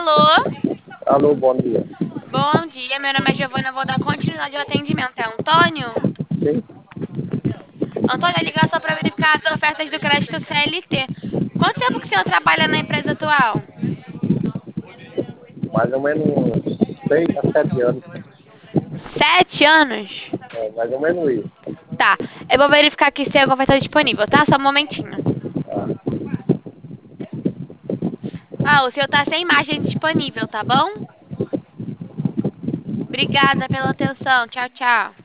Alô? Alô, bom dia. Bom dia, meu nome é Giovana, eu vou dar continuidade ao atendimento. É Antônio? Sim, Antônio, a ligação para verificar as ofertas do crédito CLT. Quanto tempo que o senhor trabalha na empresa atual? mais ou menos uns 6 a 7 anos. 7 anos? É, mais ou menos isso. Tá, eu vou verificar aqui se tem alguma oferta disponível, tá? Só um momentinho. Ah, o senhor tá sem imagem disponível, tá bom? Obrigada pela atenção. Tchau, tchau.